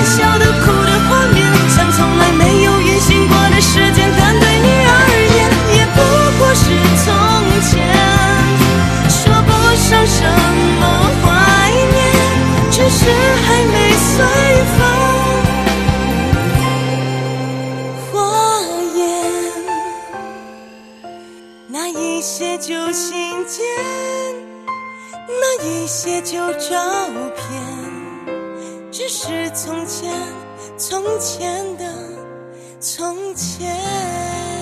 笑的哭的画面，像从来没有运行过的时间，但对你而言也不过是从前。说不上什么怀念，只是还没随风化烟。那一些旧信件，那一些旧照片，只是从前，从前的从前。